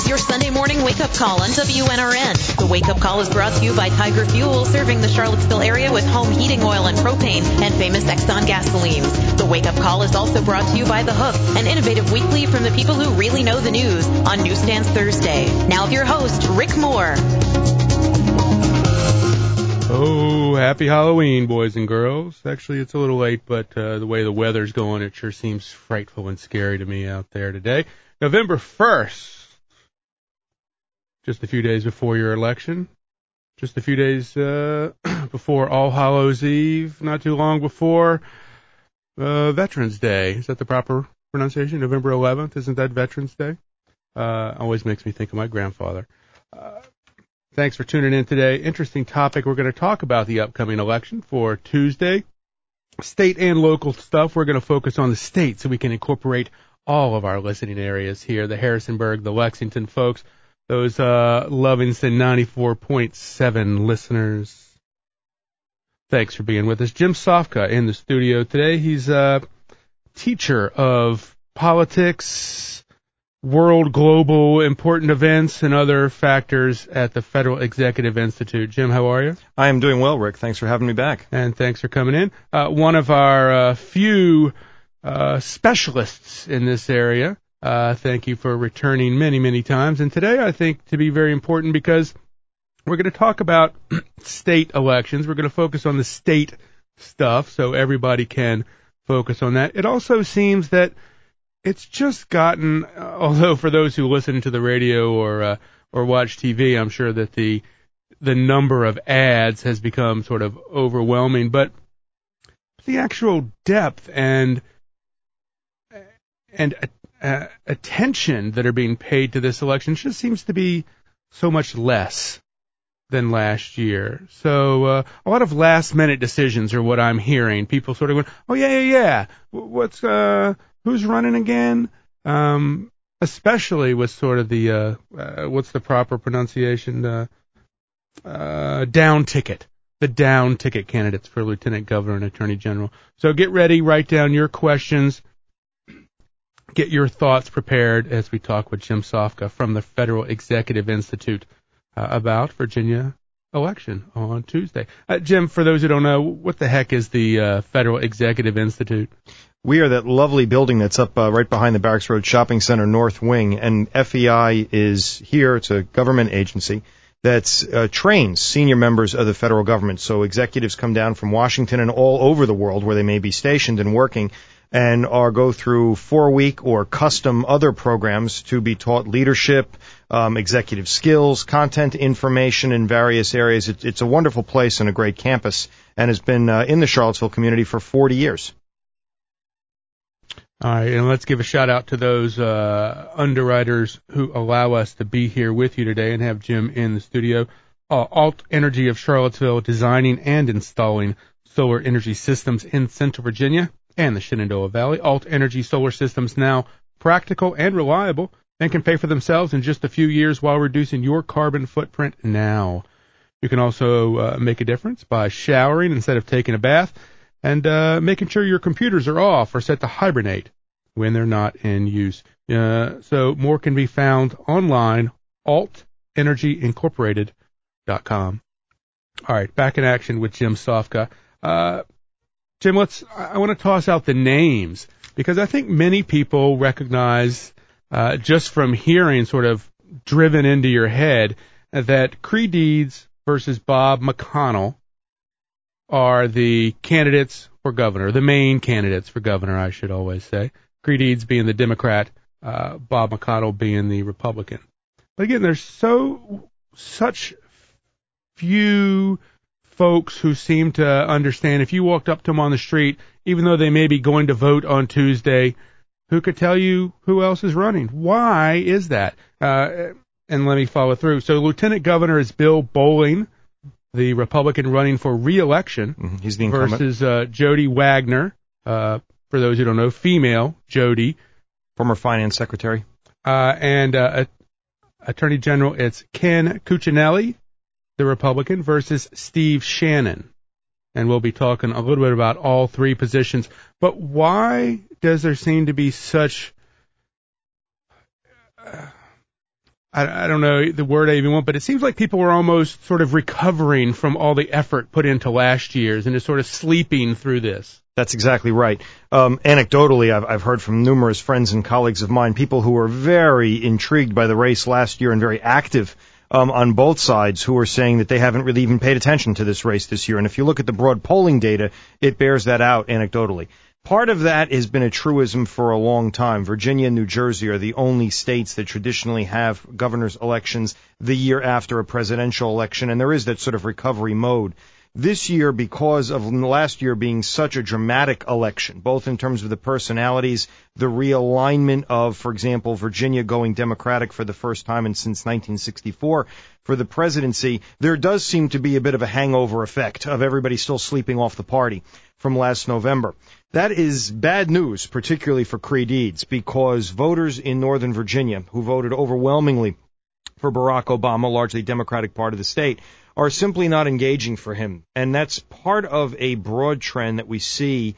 your Sunday morning wake-up call on WNRN. The wake-up call is brought to you by Tiger Fuel, serving the Charlottesville area with home heating oil and propane and famous Exxon gasolines. The wake-up call is also brought to you by The Hook, an innovative weekly from the people who really know the news, on Newsstands Thursday. Now with your host, Rick Moore. Oh, happy Halloween, boys and girls. Actually, it's a little late, but the way the weather's going, it sure seems frightful and scary to me out there today. November 1st, just a few days before your election, just a few days before All Hallows Eve, not too long before Veterans Day. Is that the proper pronunciation? November 11th, isn't that Veterans Day? Always makes me think of my grandfather. Thanks for tuning in today. Interesting topic. We're going to talk about the upcoming election for Tuesday. State and local stuff. We're going to focus on the state so we can incorporate all of our listening areas here. The Harrisonburg, the Lexington folks, those Lovingston 94.7 listeners. Thanks for being with us. Jim Sofka in the studio today. He's a teacher of politics, world, global, important events, and other factors at the Federal Executive Institute. Jim, how are you? I am doing well, Rick. Thanks for having me back. And thanks for coming in. One of our few specialists in this area. Thank you for returning many, many times. And today I think to be very important because we're going to talk about state elections. We're going to focus on the state stuff so everybody can focus on that. It also seems that it's just gotten, although for those who listen to the radio or watch TV, I'm sure that the number of ads has become sort of overwhelming, but the actual depth and attention that are being paid to this election just seems to be so much less than last year. So a lot of last-minute decisions are what I'm hearing. People sort of going, oh, yeah. What's who's running again? Especially with sort of the, what's the proper pronunciation? Down ticket. The down ticket candidates for Lieutenant Governor and Attorney General. So get ready, write down your questions, get your thoughts prepared as we talk with Jim Sofka from the Federal Executive Institute about Virginia election on Tuesday. Jim, for those who don't know, what the heck is the Federal Executive Institute? We are that lovely building that's up right behind the Barracks Road Shopping Center North Wing, and FEI is here. It's a government agency that trains senior members of the federal government. So executives come down from Washington and all over the world where they may be stationed and working and go through 4-week or custom other programs to be taught leadership, executive skills, content information in various areas. It's a wonderful place and a great campus and has been in the Charlottesville community for 40 years. All right, and let's give a shout-out to those underwriters who allow us to be here with you today and have Jim in the studio. Alt Energy of Charlottesville, designing and installing solar energy systems in Central Virginia and the Shenandoah Valley. Alt Energy solar systems now practical and reliable and can pay for themselves in just a few years while reducing your carbon footprint now. You can also make a difference by showering instead of taking a bath, and making sure your computers are off or set to hibernate when they're not in use. So more can be found online, altenergyincorporated.com. All right, back in action with Jim Sofka. Jim, I want to toss out the names because I think many people recognize, just from hearing sort of driven into your head, that Creigh Deeds versus Bob McConnell are the candidates for governor, the main candidates for governor, I should always say. Creigh Deeds being the Democrat, Bob McConnell being the Republican. But again, there's such few folks who seem to understand. If you walked up to them on the street, even though they may be going to vote on Tuesday, who could tell you who else is running? Why is that? And let me follow through. So Lieutenant Governor is Bill Bolling, the Republican running for re-election, he's the incumbent, versus Jody Wagner, for those who don't know, female Jody, former finance secretary, and Attorney General, it's Ken Cuccinelli, the Republican, versus Steve Shannon. And we'll be talking a little bit about all three positions. But why does there seem to be such I don't know the word I even want, but it seems like people are almost sort of recovering from all the effort put into last year's and is sort of sleeping through this. That's exactly right. Anecdotally, I've heard from numerous friends and colleagues of mine, people who were very intrigued by the race last year and very active on both sides, who are saying that they haven't really even paid attention to this race this year. And if you look at the broad polling data, it bears that out anecdotally. Part of that has been a truism for a long time. Virginia and New Jersey are the only states that traditionally have governor's elections the year after a presidential election, and there is that sort of recovery mode. This year, because of last year being such a dramatic election, both in terms of the personalities, the realignment of, for example, Virginia going Democratic for the first time since 1964 for the presidency, there does seem to be a bit of a hangover effect of everybody still sleeping off the party from last November. That is bad news, particularly for Creed Eads, because voters in Northern Virginia, who voted overwhelmingly for Barack Obama, largely Democratic part of the state, are simply not engaging for him. And that's part of a broad trend that we see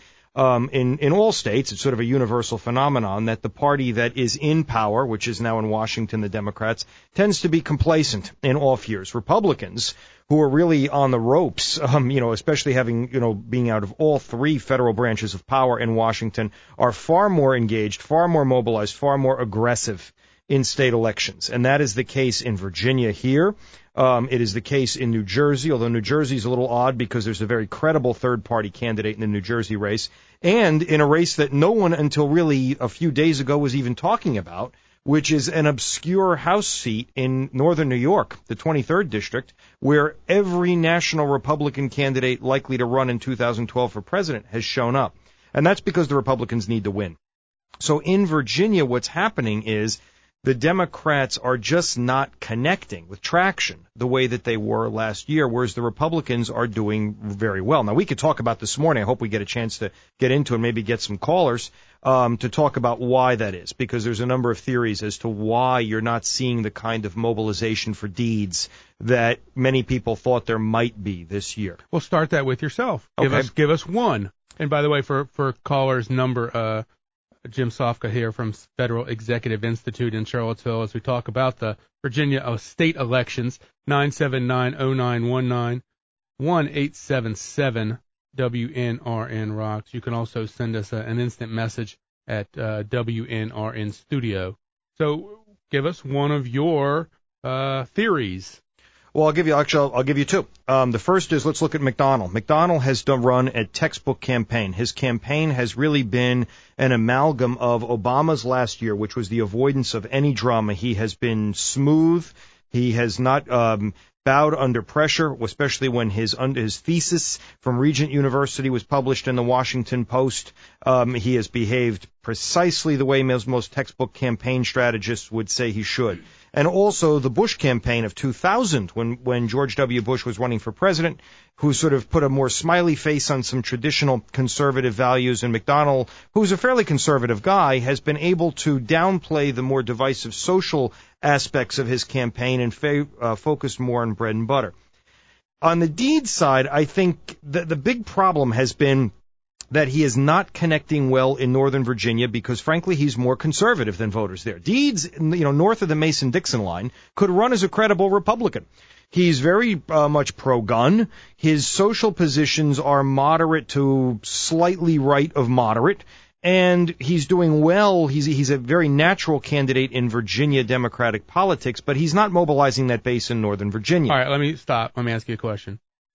in all states. It's sort of a universal phenomenon that the party that is in power, which is now in Washington, the Democrats, tends to be complacent in off years. Republicans, who are really on the ropes, especially having, being out of all three federal branches of power in Washington, are far more engaged, far more mobilized, far more aggressive in state elections. And that is the case in Virginia here. It is the case in New Jersey, although New Jersey is a little odd because there's a very credible third-party candidate in the New Jersey race, and in a race that no one until really a few days ago was even talking about, which is an obscure House seat in northern New York, the 23rd District, where every national Republican candidate likely to run in 2012 for president has shown up. And that's because the Republicans need to win. So in Virginia, what's happening is the Democrats are just not connecting with traction the way that they were last year, whereas the Republicans are doing very well. Now, we could talk about this morning. I hope we get a chance to get into it and maybe get some callers to talk about why that is, because there's a number of theories as to why you're not seeing the kind of mobilization for deeds that many people thought there might be this year. Well, start that with yourself. Okay. Give us one. And by the way, for callers number Jim Sofka here from Federal Executive Institute in Charlottesville as we talk about the Virginia state elections, 979-0919, 1-877-WNRN-ROCKS. You can also send us an instant message at WNRN Studio. So give us one of your theories. Well, I'll give you two. The first is, let's look at McDonnell. McDonnell has run a textbook campaign. His campaign has really been an amalgam of Obama's last year, which was the avoidance of any drama. He has been smooth. He has not bowed under pressure, especially when his thesis from Regent University was published in the Washington Post. He has behaved precisely the way most textbook campaign strategists would say he should. And also the Bush campaign of 2000, when George W. Bush was running for president, who sort of put a more smiley face on some traditional conservative values, and McDonnell, who's a fairly conservative guy, has been able to downplay the more divisive social aspects of his campaign and focus more on bread and butter. On the Deeds side, I think the big problem has been that he is not connecting well in Northern Virginia because, frankly, he's more conservative than voters there. Deeds, north of the Mason-Dixon line, could run as a credible Republican. He's very much pro-gun. His social positions are moderate to slightly right of moderate, and he's doing well. He's a very natural candidate in Virginia Democratic politics, but he's not mobilizing that base in Northern Virginia. All right, let me stop. Let me ask you a question.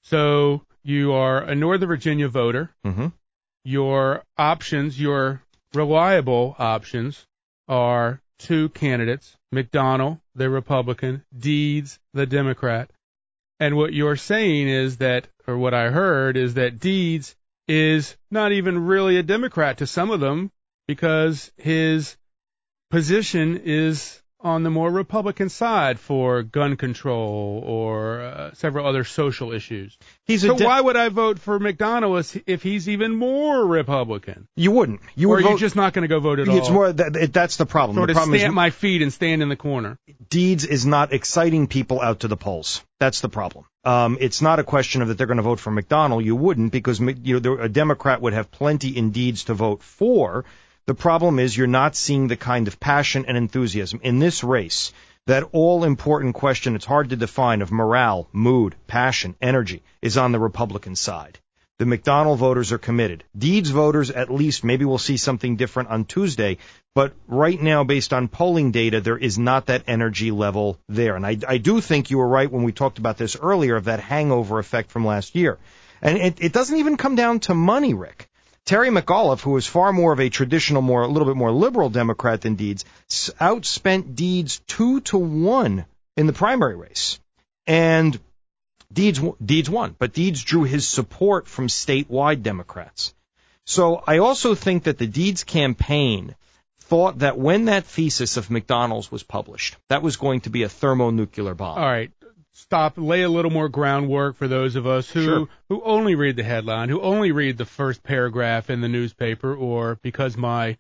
So you are a Northern Virginia voter. Mm-hmm. Your options, your reliable options, are two candidates, McDonnell, the Republican, Deeds, the Democrat. And what you're saying is that, or what I heard, is that Deeds is not even really a Democrat to some of them because his position is on the more Republican side for gun control or several other social issues. Why would I vote for McDonnell if he's even more Republican? You wouldn't. Or are you just not going to go vote at all? It's more that's the problem. Sort the of problem stamp my feet and stand in the corner. Deeds is not exciting people out to the polls. That's the problem. It's not a question of that they're going to vote for McDonnell. You wouldn't, because a Democrat would have plenty in Deeds to vote for. The problem is you're not seeing the kind of passion and enthusiasm in this race. that all-important question, it's hard to define, of morale, mood, passion, energy, is on the Republican side. The McDonnell voters are committed. Deeds voters, at least, maybe we'll see something different on Tuesday, but right now, based on polling data, there is not that energy level there. And I do think you were right when we talked about this earlier, of that hangover effect from last year. And it doesn't even come down to money, Rick. Terry McAuliffe, who is far more of a traditional, a little bit more liberal Democrat than Deeds, outspent Deeds 2-1 in the primary race. And Deeds won, but Deeds drew his support from statewide Democrats. So I also think that the Deeds campaign thought that when that thesis of McDonnell's was published, that was going to be a thermonuclear bomb. All right. Stop. Lay a little more groundwork for those of us who only read the headline, who only read the first paragraph in the newspaper, or because my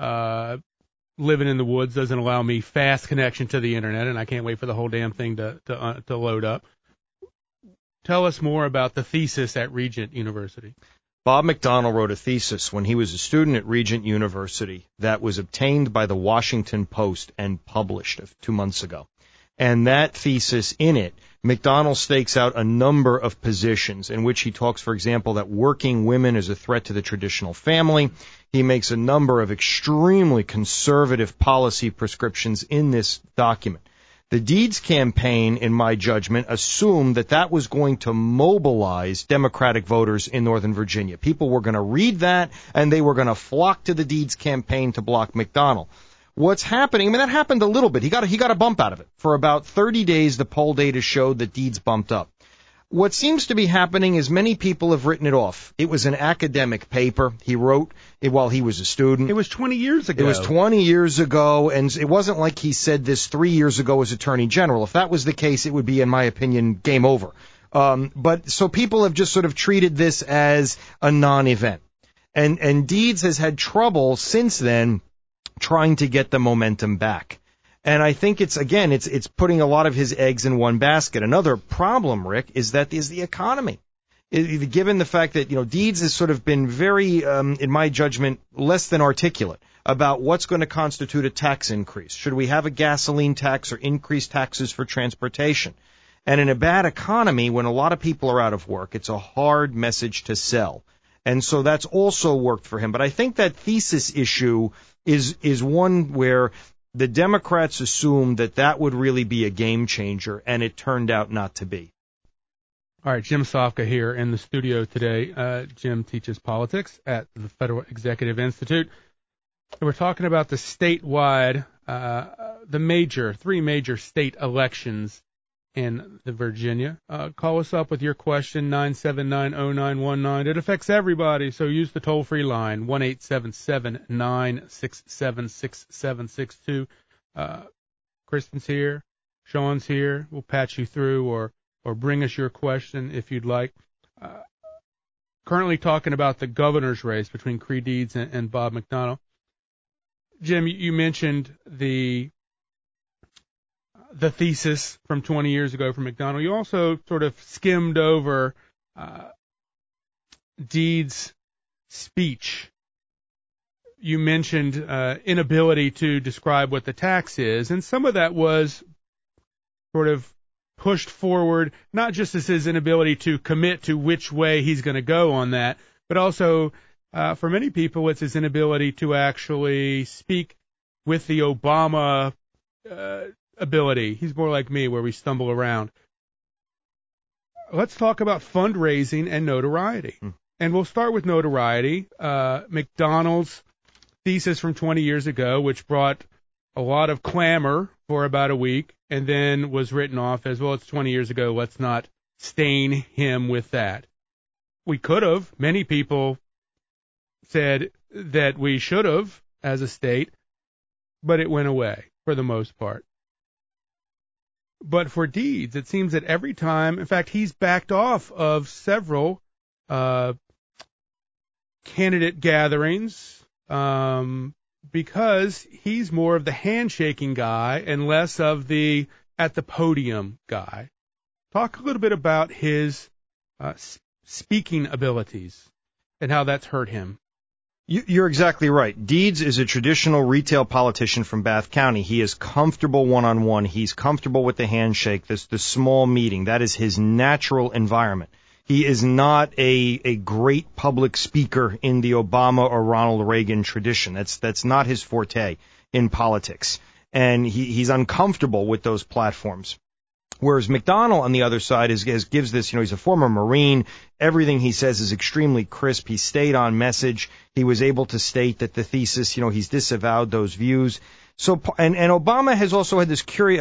living in the woods doesn't allow me fast connection to the internet, and I can't wait for the whole damn thing to load up. Tell us more about the thesis at Regent University. Bob McDonnell wrote a thesis when he was a student at Regent University that was obtained by the Washington Post and published 2 months ago. And that thesis, in it, McDonnell stakes out a number of positions in which he talks, for example, that working women is a threat to the traditional family. He makes a number of extremely conservative policy prescriptions in this document. The Deeds campaign, in my judgment, assumed that that was going to mobilize Democratic voters in Northern Virginia. People were going to read that, and they were going to flock to the Deeds campaign to block McDonnell. What's happening, I mean, that happened a little bit. He got a bump out of it. For about 30 days, the poll data showed that Deeds bumped up. What seems to be happening is many people have written it off. It was an academic paper. He wrote it while he was a student. It was 20 years ago. It was 20 years ago, and it wasn't like he said this 3 years ago as Attorney General. If that was the case, it would be, in my opinion, game over. But so people have just sort of treated this as a non-event. And Deeds has had trouble since then trying to get the momentum back. And I think it's putting a lot of his eggs in one basket. Another problem, Rick, is the economy. Given the fact that, Deeds has sort of been very, in my judgment, less than articulate about what's going to constitute a tax increase. Should we have a gasoline tax or increase taxes for transportation? And in a bad economy, when a lot of people are out of work, it's a hard message to sell. And so that's also worked for him. But I think that thesis issue is one where the Democrats assumed that would really be a game changer, and it turned out not to be. All right, Jim Sofka here in the studio today. Jim teaches politics at the Federal Executive Institute. And we're talking about the statewide, three major state elections in Virginia. Call us up with your question, 979-0919. It affects everybody, so use the toll-free line, 1-877-967-6762. Kristen's here. Sean's here. We'll patch you through or bring us your question if you'd like. Currently talking about the governor's race between Creigh Deeds and Bob McDonnell. Jim, you mentioned the thesis from 20 years ago from McDonnell. You also sort of skimmed over Deeds' speech. You mentioned inability to describe what the tax is, and some of that was sort of pushed forward, not just as his inability to commit to which way he's going to go on that, but also for many people it's his inability to actually speak with the Obama ability. He's more like me, where we stumble around. Let's talk about fundraising and notoriety. And we'll start with notoriety. McDonnell's thesis from 20 years ago, which brought a lot of clamor for about a week, and then was written off as, well, it's 20 years ago, let's not stain him with that. We could have. Many people said that we should have as a state, but it went away for the most part. But for Deeds, it seems that every time, in fact, he's backed off of several candidate gatherings because he's more of the handshaking guy and less of the at the podium guy. Talk a little bit about his speaking abilities and how that's hurt him. You're exactly right. Deeds is a traditional retail politician from Bath County. He is comfortable one-on-one. He's comfortable with the handshake, the small meeting. That is his natural environment. He is not a great public speaker in the Obama or Ronald Reagan tradition. That's not his forte in politics. And he's uncomfortable with those platforms. Whereas McDonnell on the other side gives this, he's a former Marine. Everything he says is extremely crisp. He stayed on message. He was able to state that the thesis, he's disavowed those views. So, and Obama has also had this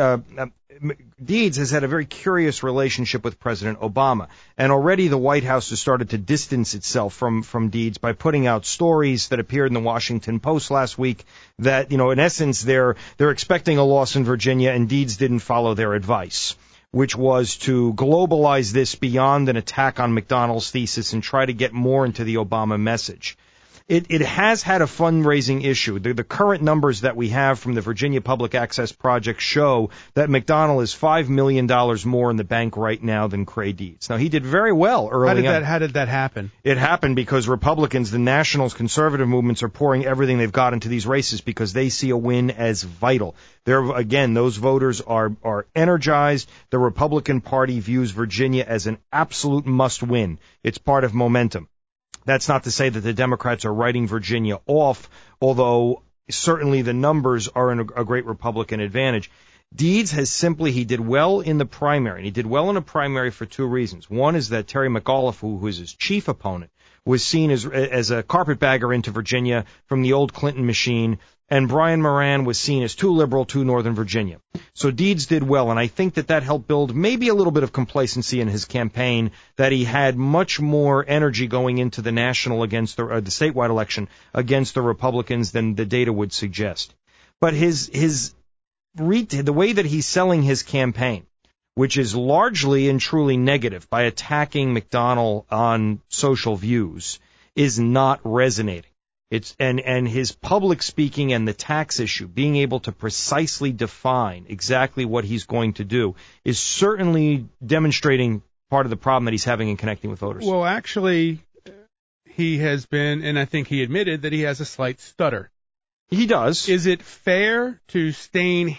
Deeds has had a very curious relationship with President Obama. And already the White House has started to distance itself from Deeds by putting out stories that appeared in the Washington Post last week that, in essence, they're expecting a loss in Virginia, and Deeds didn't follow their advice, which was to globalize this beyond an attack on McDonnell's thesis and try to get more into the Obama message. It has had a fundraising issue. The current numbers that we have from the Virginia Public Access Project show that McDonnell is $5 million more in the bank right now than Cray Deeds. Now, he did very well early on. How did that happen? It happened because Republicans, the nationals, conservative movements are pouring everything they've got into these races because they see a win as vital. Those voters are energized. The Republican Party views Virginia as an absolute must-win. It's part of momentum. That's not to say that the Democrats are writing Virginia off, although certainly the numbers are a great Republican advantage. Deeds he did well in the primary, and he did well in a primary for two reasons. One is that Terry McAuliffe, who was his chief opponent, was seen as a carpetbagger into Virginia from the old Clinton machine, and Brian Moran was seen as too liberal to Northern Virginia. So Deeds did well, and I think that helped build maybe a little bit of complacency in his campaign, that he had much more energy going into the national against the statewide election against the Republicans than the data would suggest. But the way that he's selling his campaign, which is largely and truly negative by attacking McDonnell on social views, is not resonating. And his public speaking and the tax issue, being able to precisely define exactly what he's going to do, is certainly demonstrating part of the problem that he's having in connecting with voters. Well, actually, he has been, and I think he admitted that he has a slight stutter. He does. Is it fair to stain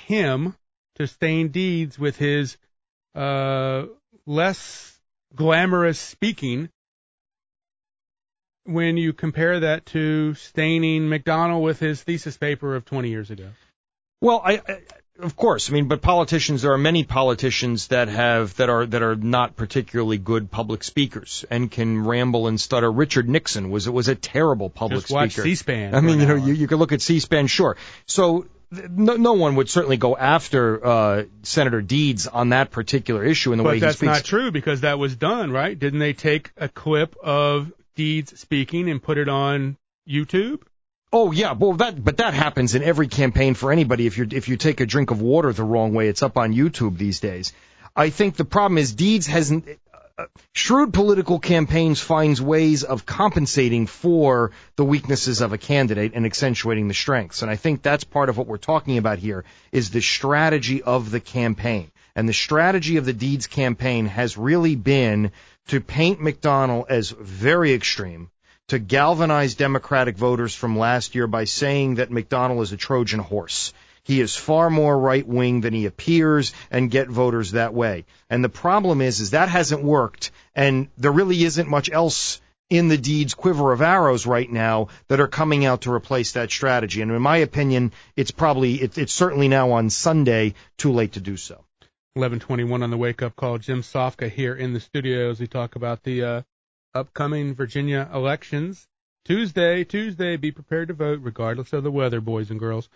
Deeds with his less glamorous speaking when you compare that to staining McDonnell with his thesis paper of 20 years ago? Well, of course. But there are many politicians that are not particularly good public speakers and can ramble and stutter. Richard Nixon was a terrible public speaker. Just watch C-SPAN. You could look at C-SPAN, sure. So no one would certainly go after Senator Deeds on that particular issue in the way he speaks. But that's not true, because that was done, right? Didn't they take a clip of Deeds speaking and put it on YouTube? Oh yeah, well that happens in every campaign for anybody. If you take a drink of water the wrong way, it's up on YouTube these days. I think the problem is Deeds hasn't. Shrewd political campaigns finds ways of compensating for the weaknesses of a candidate and accentuating the strengths. And I think that's part of what we're talking about here is the strategy of the campaign. And the strategy of the Deeds campaign has really been to paint McDonnell as very extreme, to galvanize Democratic voters from last year by saying that McDonnell is a Trojan horse. He is far more right-wing than he appears, and get voters that way. And the problem is that hasn't worked, and there really isn't much else in the Deeds quiver of arrows right now that are coming out to replace that strategy. And in my opinion, it's certainly now on Sunday too late to do so. 11:21 on the wake-up call. Jim Sofka here in the studio as we talk about the upcoming Virginia elections. Tuesday, be prepared to vote regardless of the weather, boys and girls.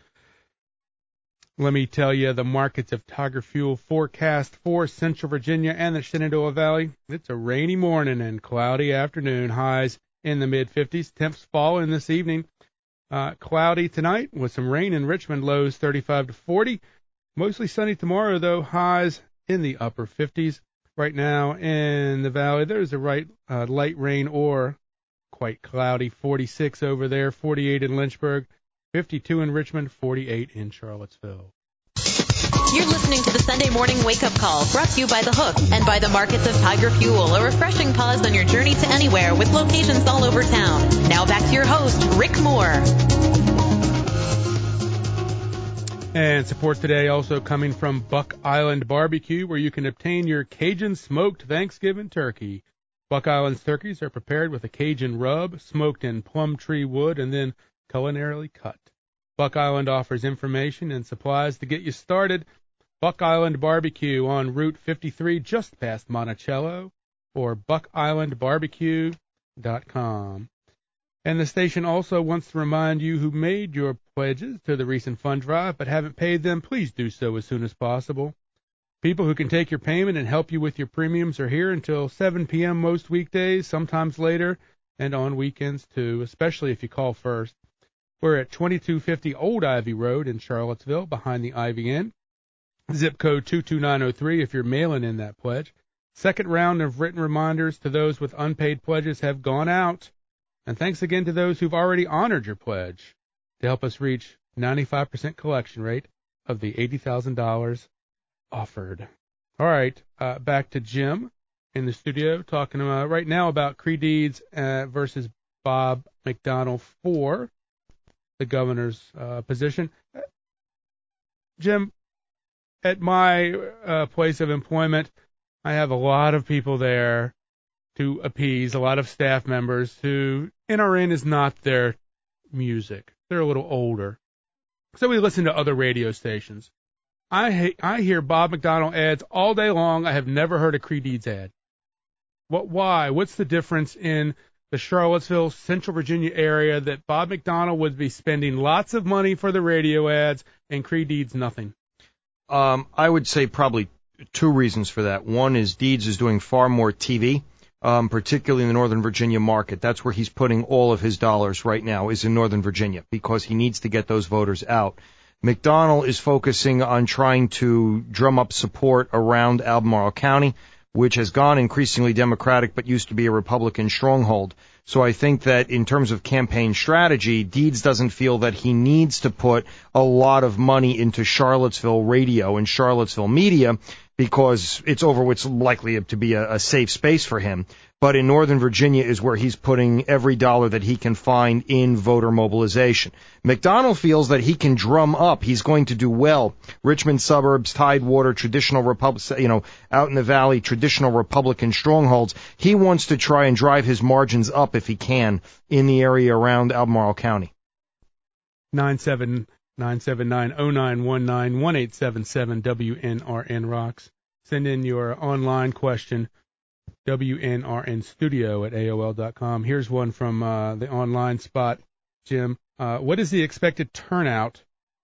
Let me tell you the markets of Tiger Fuel forecast for Central Virginia and the Shenandoah Valley. It's a rainy morning and cloudy afternoon. Highs in the mid-50s. Temps fall in this evening. Cloudy tonight with some rain in Richmond. Lows 35 to 40. Mostly sunny tomorrow, though. Highs in the upper 50s. Right now in the valley, there's a light rain or quite cloudy. 46 over there, 48 in Lynchburg, 52 in Richmond, 48 in Charlottesville. You're listening to the Sunday Morning Wake Up Call, brought to you by The Hook and by the markets of Tiger Fuel, a refreshing pause on your journey to anywhere with locations all over town. Now back to your host, Rick Moore. And support today also coming from Buck Island Barbecue, where you can obtain your Cajun smoked Thanksgiving turkey. Buck Island's turkeys are prepared with a Cajun rub, smoked in plum tree wood, and then culinarily cut. Buck Island offers information and supplies to get you started. Buck Island Barbecue on Route 53, just past Monticello, or buckislandbarbecue.com. And the station also wants to remind you who made your pledges to the recent fund drive but haven't paid them, please do so as soon as possible. People who can take your payment and help you with your premiums are here until 7 p.m. most weekdays, sometimes later, and on weekends too, especially if you call first. We're at 2250 Old Ivy Road in Charlottesville, behind the Ivy Inn. Zip code 22903 if you're mailing in that pledge. Second round of written reminders to those with unpaid pledges have gone out. And thanks again to those who've already honored your pledge to help us reach 95% collection rate of the $80,000 offered. All right, back to Jim in the studio talking right now about Creed Deeds versus Bob McDonnell for the governor's position. Jim, at my place of employment, I have a lot of people there to appease, a lot of staff members who NRN is not their music. They're a little older. So we listen to other radio stations. I hear Bob McDonnell ads all day long. I have never heard a Creed Deeds ad. Why? What's the difference in the Charlottesville, Central Virginia area that Bob McDonnell would be spending lots of money for the radio ads and Creed Deeds nothing? I would say probably two reasons for that. One is Deeds is doing far more TV, particularly in the Northern Virginia market. That's where he's putting all of his dollars right now, is in Northern Virginia, because he needs to get those voters out. McDonnell is focusing on trying to drum up support around Albemarle County, which has gone increasingly Democratic but used to be a Republican stronghold. So I think that in terms of campaign strategy, Deeds doesn't feel that he needs to put a lot of money into Charlottesville radio and Charlottesville media because it's over what's likely to be a safe space for him. But in Northern Virginia is where he's putting every dollar that he can find in voter mobilization. McDonnell feels that he can drum up. He's going to do well. Richmond suburbs, Tidewater, traditional out in the valley, traditional Republican strongholds. He wants to try and drive his margins up if he can in the area around Albemarle County. 979-0919, 1-877 WNRN-ROCKS. Send in your online question, WNRNstudio@AOL.com. Here's one from the online spot, Jim. What is the expected turnout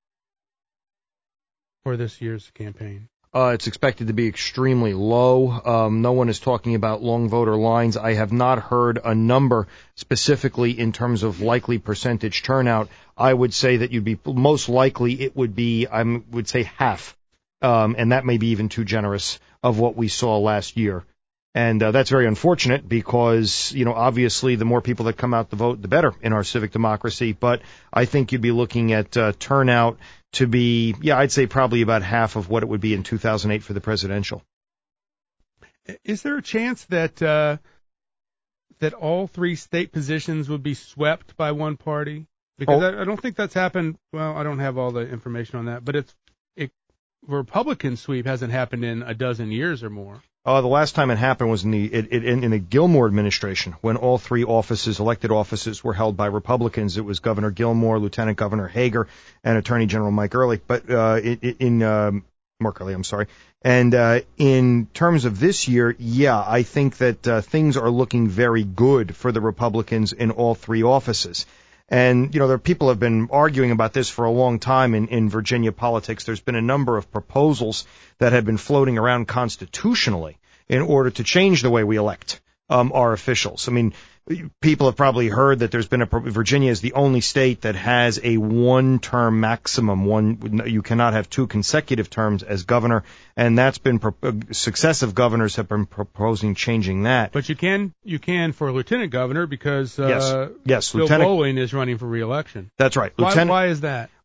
for this year's campaign? It's expected to be extremely low. No one is talking about long voter lines. I have not heard a number specifically in terms of likely percentage turnout. I would say that most likely it would be, I would say half, and that may be even too generous of what we saw last year. And that's very unfortunate because, obviously the more people that come out to vote, the better in our civic democracy. But I think you'd be looking at turnout to be, I'd say probably about half of what it would be in 2008 for the presidential. Is there a chance that all three state positions would be swept by one party? Because I don't think that's happened. Well, I don't have all the information on that, but Republican sweep hasn't happened in a dozen years or more. The last time it happened was in the Gilmore administration, when all three elected offices, were held by Republicans. It was Governor Gilmore, Lieutenant Governor Hager, and Attorney General Mike Ehrlich. But Mark Earley, I'm sorry. And in terms of this year, I think that things are looking very good for the Republicans in all three offices. And, people have been arguing about this for a long time in Virginia politics. There's been a number of proposals that have been floating around constitutionally in order to change the way we elect our officials. I mean, people have probably heard that Virginia is the only state that has a one-term maximum. You cannot have two consecutive terms as governor, and that's been successive governors have been proposing changing that. But you can for lieutenant governor because yes, Bill Bolling is running for re-election. That's right. Why is that?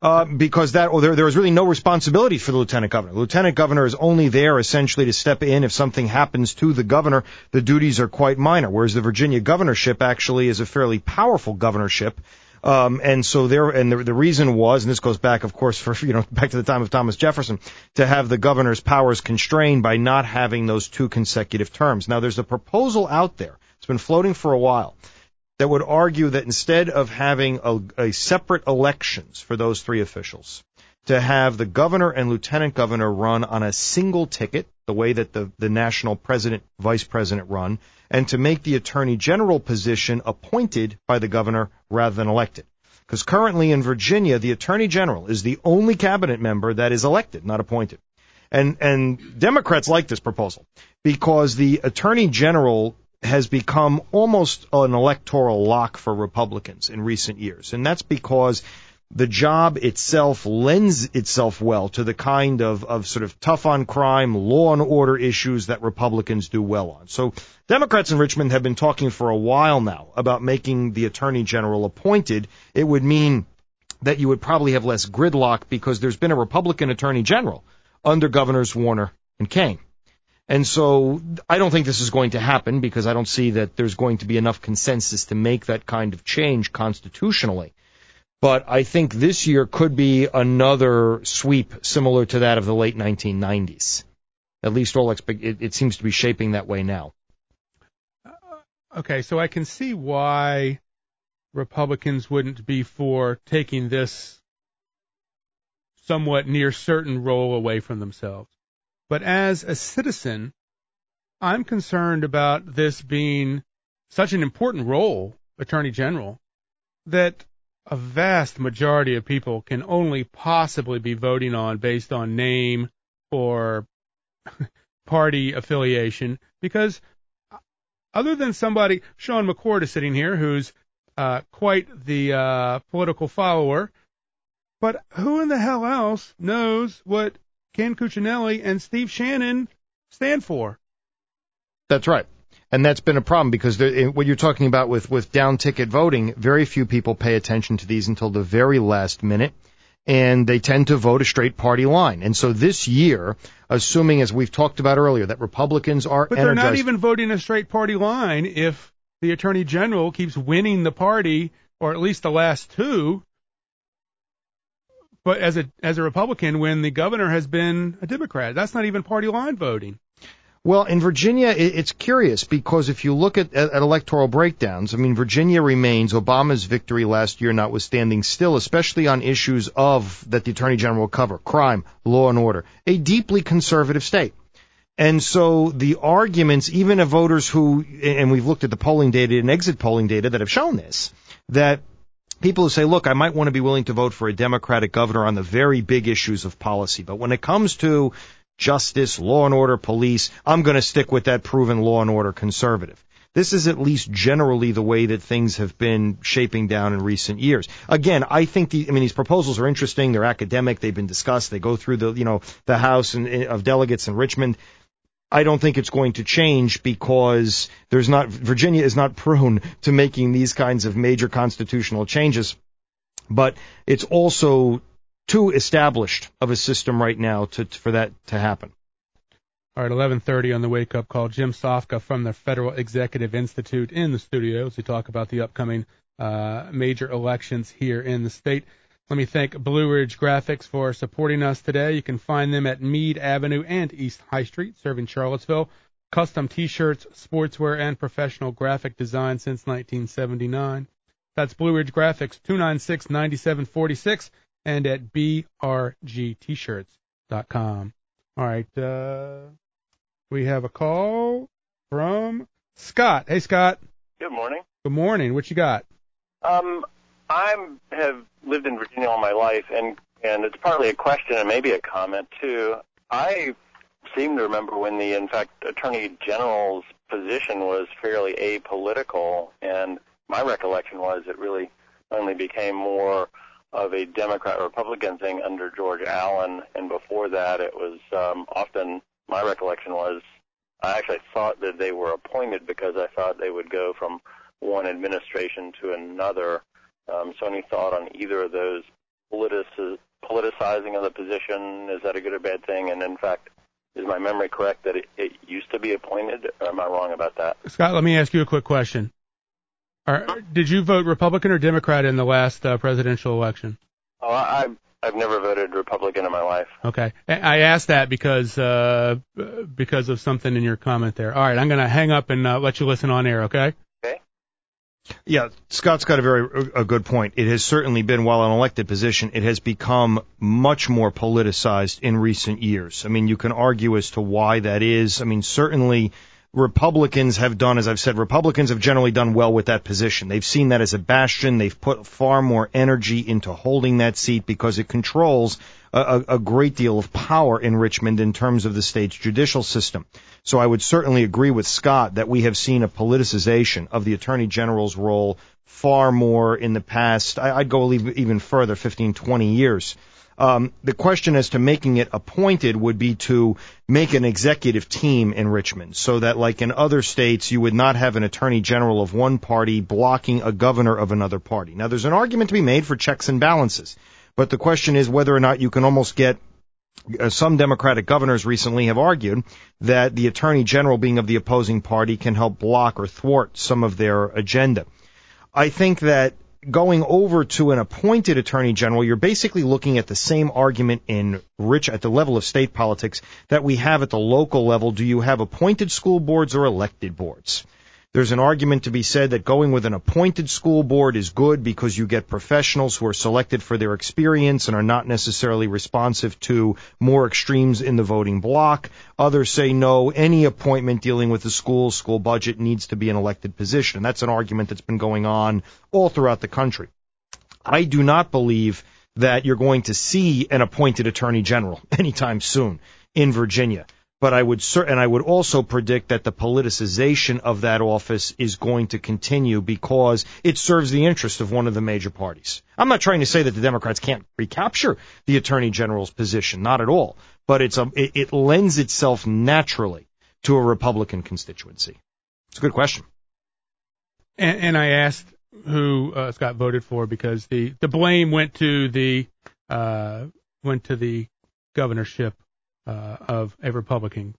because there is really no responsibility for the lieutenant governor. The lieutenant governor is only there essentially to step in if something happens to the governor. The duties are quite minor, whereas the Virginia governorship actually is a fairly powerful governorship. And so the reason was, and this goes back, of course, back to the time of Thomas Jefferson, to have the governor's powers constrained by not having those 2 consecutive terms. Now, there's a proposal out there. It's been floating for a while, that would argue that instead of having a separate elections for those 3 officials, to have the governor and lieutenant governor run on a single ticket, the way that the national president, vice president run, and to make the attorney general position appointed by the governor rather than elected. Because currently in Virginia, the attorney general is the only cabinet member that is elected, not appointed. And Democrats like this proposal because the attorney general has become almost an electoral lock for Republicans in recent years. And that's because the job itself lends itself well to the kind of sort of tough on crime, law and order issues that Republicans do well on. So Democrats in Richmond have been talking for a while now about making the attorney general appointed. It would mean that you would probably have less gridlock because there's been a Republican attorney general under Governors Warner and Kaine. And so I don't think this is going to happen because I don't see that there's going to be enough consensus to make that kind of change constitutionally. But I think this year could be another sweep similar to that of the late 1990s. At least it seems to be shaping that way now. Okay, so I can see why Republicans wouldn't be for taking this somewhat near certain role away from themselves. But as a citizen, I'm concerned about this being such an important role, Attorney General, that a vast majority of people can only possibly be voting on based on name or party affiliation. Because other than somebody, Sean McCord is sitting here, who's quite the political follower, but who in the hell else knows what Ken Cuccinelli and Steve Shannon stand for? That's right. And that's been a problem because what you're talking about with down ticket voting, very few people pay attention to these until the very last minute, and they tend to vote a straight party line. And so this year, assuming, as we've talked about earlier, that Republicans are But they're not even voting a straight party line if the Attorney General keeps winning the party, or at least the last 2. But as a Republican, when the governor has been a Democrat, that's not even party line voting. Well, in Virginia, it's curious because if you look at electoral breakdowns, I mean, Virginia remains, Obama's victory last year notwithstanding, still, especially on issues that the Attorney General will cover, crime, law and order, a deeply conservative state. And so the arguments, even of voters who, and we've looked at the polling data and exit polling data that have shown this, that people who say, look, I might want to be willing to vote for a Democratic governor on the very big issues of policy, but when it comes to justice, law and order, police, I'm going to stick with that proven law and order conservative. This is at least generally the way that things have been shaping down in recent years. Again, I think these proposals are interesting. They're academic. They've been discussed. They go through the House of Delegates in Richmond. I don't think it's going to change because Virginia is not prone to making these kinds of major constitutional changes, but it's also too established of a system right now for that to happen. All right, 11:30 on the Wake Up Call. Jim Sofka from the Federal Executive Institute in the studio as we talk about the upcoming major elections here in the state. Let me thank Blue Ridge Graphics for supporting us today. You can find them at Meade Avenue and East High Street, serving Charlottesville. Custom T-shirts, sportswear, and professional graphic design since 1979. That's Blue Ridge Graphics, 296-9746, and at brgtshirts.com. All right, we have a call from Scott. Hey, Scott. Good morning. Good morning. What you got? I have lived in Virginia all my life, and it's partly a question and maybe a comment, too. I seem to remember when in fact, Attorney General's position was fairly apolitical, and my recollection was it really only became more of a Democrat-Republican thing under George Allen, and before that it was often, my recollection was, I actually thought that they were appointed because I thought they would go from one administration to another. So any thought on either of those politicizing of the position? Is that a good or bad thing? And in fact, is my memory correct that it used to be appointed, or am I wrong about that? Scott, let me ask you a quick question. Did you vote Republican or Democrat in the last presidential election? Oh, I've never voted Republican in my life. Okay. I asked that because of something in your comment there. All right, I'm going to hang up and let you listen on air, okay? Okay. Yeah, Scott's got a good point. It has certainly been, while an elected position, it has become much more politicized in recent years. I mean, you can argue as to why that is. I mean, certainly Republicans have done, as I've said, Republicans have generally done well with that position. They've seen that as a bastion. They've put far more energy into holding that seat because it controls a great deal of power in Richmond in terms of the state's judicial system. So I would certainly agree with Scott that we have seen a politicization of the Attorney General's role far more in the past. I'd go even further, 15, 20 years. The question as to making it appointed would be to make an executive team in Richmond so that, like in other states, you would not have an attorney general of one party blocking a governor of another party. Now, there's an argument to be made for checks and balances, but the question is whether or not you can almost get some Democratic governors recently have argued that the attorney general being of the opposing party can help block or thwart some of their agenda. I think that going over to an appointed attorney general, you're basically looking at the same argument at the level of state politics that we have at the local level. Do you have appointed school boards or elected boards? There's an argument to be said that going with an appointed school board is good because you get professionals who are selected for their experience and are not necessarily responsive to more extremes in the voting bloc. Others say no, any appointment dealing with the school budget needs to be an elected position. And that's an argument that's been going on all throughout the country. I do not believe that you're going to see an appointed attorney general anytime soon in Virginia. But I would also predict that the politicization of that office is going to continue because it serves the interest of one of the major parties. I'm not trying to say that the Democrats can't recapture the attorney general's position, not at all. But it lends itself naturally to a Republican constituency. It's a good question. And I asked who Scott voted for because the blame went to the governorship of a Republican.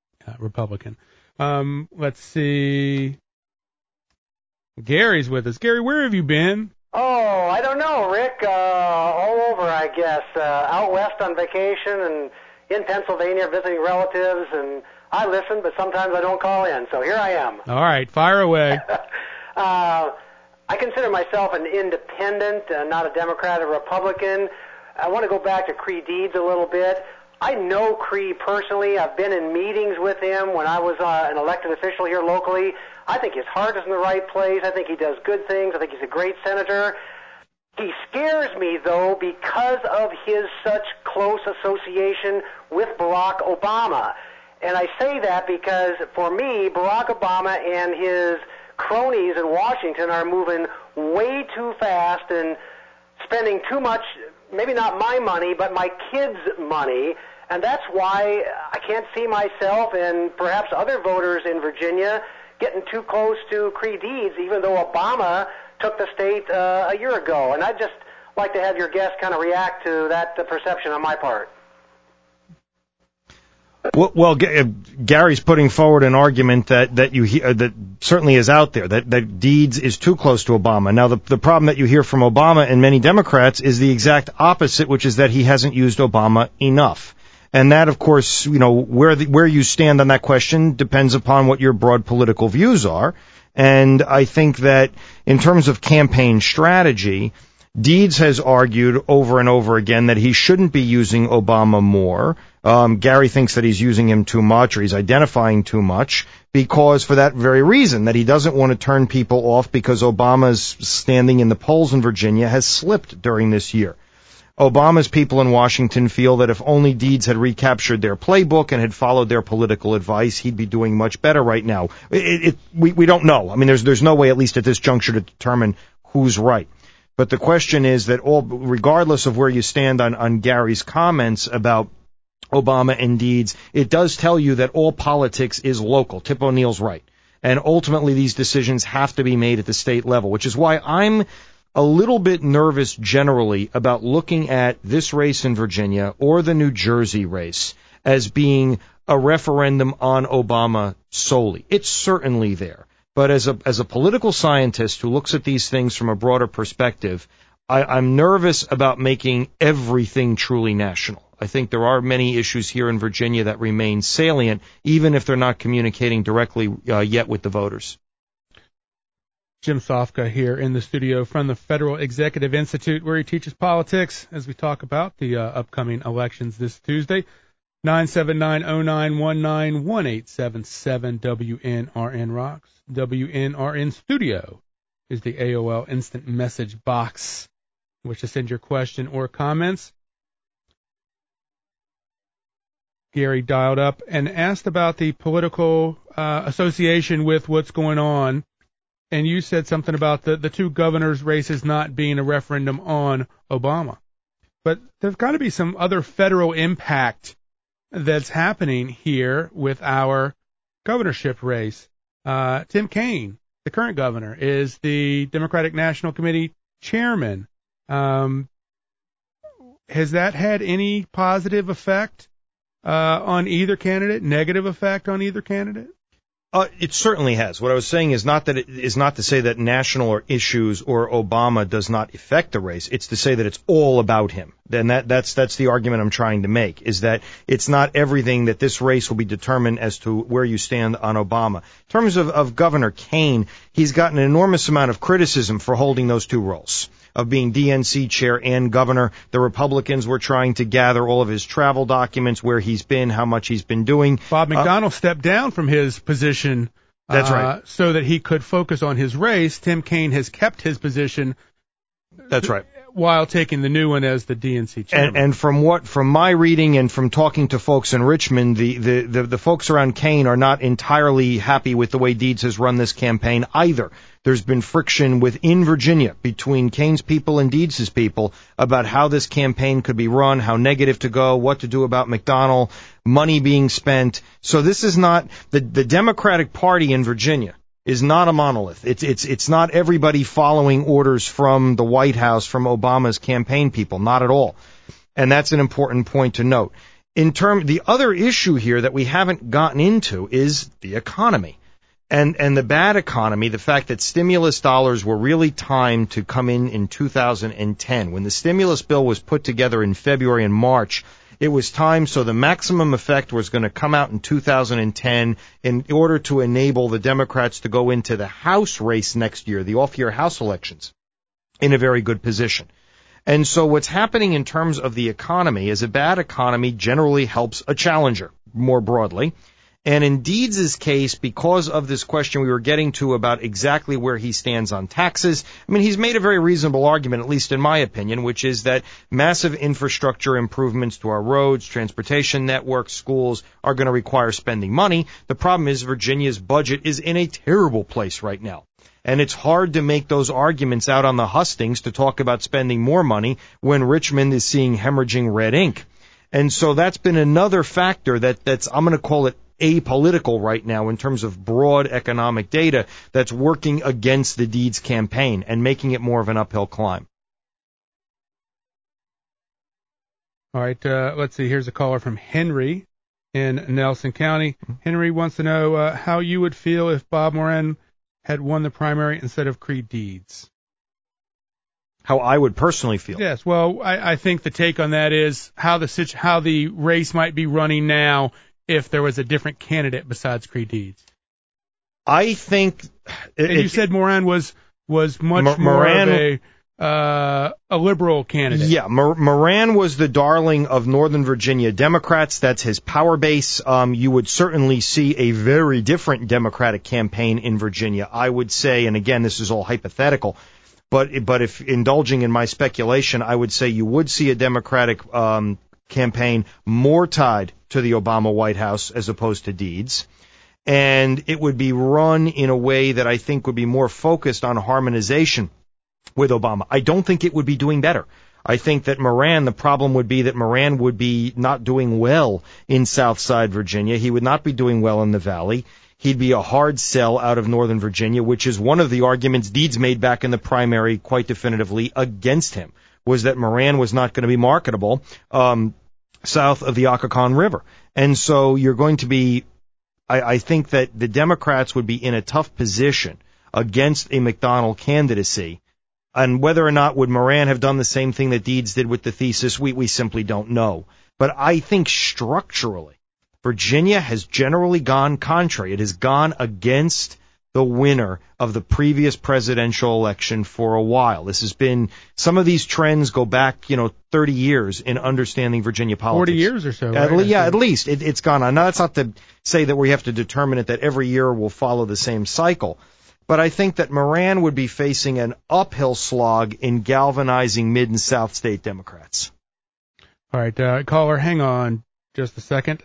Let's see. Gary's with us. Gary, where have you been? Oh, I don't know, Rick. All over, I guess. Out west on vacation and in Pennsylvania visiting relatives. And I listen, but sometimes I don't call in. So here I am. All right, fire away. I consider myself an independent, not a Democrat or Republican. I want to go back to Creigh Deeds a little bit. I know Creigh personally. I've been in meetings with him when I was an elected official here locally. I think his heart is in the right place. I think he does good things. I think he's a great senator. He scares me, though, because of his such close association with Barack Obama. And I say that because, for me, Barack Obama and his cronies in Washington are moving way too fast and spending too much, maybe not my money, but my kids' money. And that's why I can't see myself and perhaps other voters in Virginia getting too close to Creigh Deeds, even though Obama took the state a year ago. And I'd just like to have your guest kind of react to that perception on my part. Well, Gary's putting forward an argument that you hear, that certainly is out there, that Deeds is too close to Obama. Now, the problem that you hear from Obama and many Democrats is the exact opposite, which is that he hasn't used Obama enough. And that, of course, where you stand on that question depends upon what your broad political views are. And I think that in terms of campaign strategy, Deeds has argued over and over again that he shouldn't be using Obama more. Gary thinks that he's using him too much, or he's identifying too much, because for that very reason, that he doesn't want to turn people off because Obama's standing in the polls in Virginia has slipped during this year. Obama's people in Washington feel that if only Deeds had recaptured their playbook and had followed their political advice, he'd be doing much better right now. We don't know. I mean, there's no way, at least at this juncture, to determine who's right. But the question is that regardless of where you stand on Gary's comments about Obama and Deeds, it does tell you that all politics is local. Tip O'Neill's right. And ultimately, these decisions have to be made at the state level, which is why I'm a little bit nervous generally about looking at this race in Virginia or the New Jersey race as being a referendum on Obama solely. It's certainly there. But as a political scientist who looks at these things from a broader perspective, I'm nervous about making everything truly national. I think there are many issues here in Virginia that remain salient, even if they're not communicating directly yet with the voters. Jim Sofka here in the studio from the Federal Executive Institute, where he teaches politics as we talk about the upcoming elections this Tuesday. 979-0919-1877 WNRN rocks. WNRN Studio is the AOL instant message box in which to send your question or comments. Gary dialed up and asked about the political association with what's going on, and you said something about the two governors' races not being a referendum on Obama. But there's got to be some other federal impact that's happening here with our governorship race. Tim Kaine, the current governor, is the Democratic National Committee chairman. Has that had any positive effect on either candidate, negative effect on either candidate? It certainly has. What I was saying is not to say that national issues or Obama does not affect the race. It's to say that it's all about him. Then that's the argument I'm trying to make, is that it's not everything that this race will be determined as to where you stand on Obama. In terms of Governor Kaine, he's gotten an enormous amount of criticism for holding those two roles, of being DNC chair and governor. The Republicans were trying to gather all of his travel documents, where he's been, how much he's been doing. Bob McDonnell stepped down from his position. That's right. So that he could focus on his race. Tim Kaine has kept his position. That's right. While taking the new one as the DNC chairman. And from my reading and from talking to folks in Richmond, the folks around Kaine are not entirely happy with the way Deeds has run this campaign either. There's been friction within Virginia between Kaine's people and Deeds' people about how this campaign could be run, how negative to go, what to do about McDonnell, money being spent. So this is not the Democratic Party in Virginia is not a monolith. It's not everybody following orders from the White House, from Obama's campaign people, not at all. And that's an important point to note. The other issue here that we haven't gotten into is the economy. And the bad economy, the fact that stimulus dollars were really timed to come in 2010. When the stimulus bill was put together in February and March, it was timed so the maximum effect was going to come out in 2010 in order to enable the Democrats to go into the House race next year, the off-year House elections, in a very good position. And so what's happening in terms of the economy is a bad economy generally helps a challenger, more broadly. And in Deeds' case, because of this question we were getting to about exactly where he stands on taxes, I mean, he's made a very reasonable argument, at least in my opinion, which is that massive infrastructure improvements to our roads, transportation networks, schools are going to require spending money. The problem is Virginia's budget is in a terrible place right now. And it's hard to make those arguments out on the hustings to talk about spending more money when Richmond is seeing hemorrhaging red ink. And so that's been another factor that's, I'm going to call it apolitical right now in terms of broad economic data that's working against the Deeds campaign and making it more of an uphill climb. All right, let's see. Here's a caller from Henry in Nelson County. Henry wants to know how you would feel if Bob Moran had won the primary instead of Creed Deeds. How I would personally feel. Yes, well, I think the take on that is how the race might be running now if there was a different candidate besides Creed Deeds. I think... you said Moran was much more of a liberal candidate. Yeah, Moran was the darling of Northern Virginia Democrats. That's his power base. You would certainly see a very different Democratic campaign in Virginia. I would say, and again, this is all hypothetical, but if indulging in my speculation, I would say you would see a Democratic campaign more tied to the Obama White House as opposed to Deeds. And it would be run in a way that I think would be more focused on harmonization with Obama. I don't think it would be doing better. I think that the problem would be that Moran would be not doing well in Southside Virginia. He would not be doing well in the Valley. He'd be a hard sell out of Northern Virginia, which is one of the arguments Deeds made back in the primary quite definitively against him, was that Moran was not going to be marketable south of the Occoquan River. And so you're going to be, I think that the Democrats would be in a tough position against a McDonnell candidacy. And whether or not would Moran have done the same thing that Deeds did with the thesis, we simply don't know. But I think structurally, Virginia has generally gone contrary. It has gone against the winner of the previous presidential election for a while. This has been, some of these trends go back, 30 years in understanding Virginia politics. 40 years or so, right? At least. It's gone on. Now, that's not to say that we have to determine it that every year will follow the same cycle. But I think that Moran would be facing an uphill slog in galvanizing mid and South state Democrats. All right, caller, hang on just a second.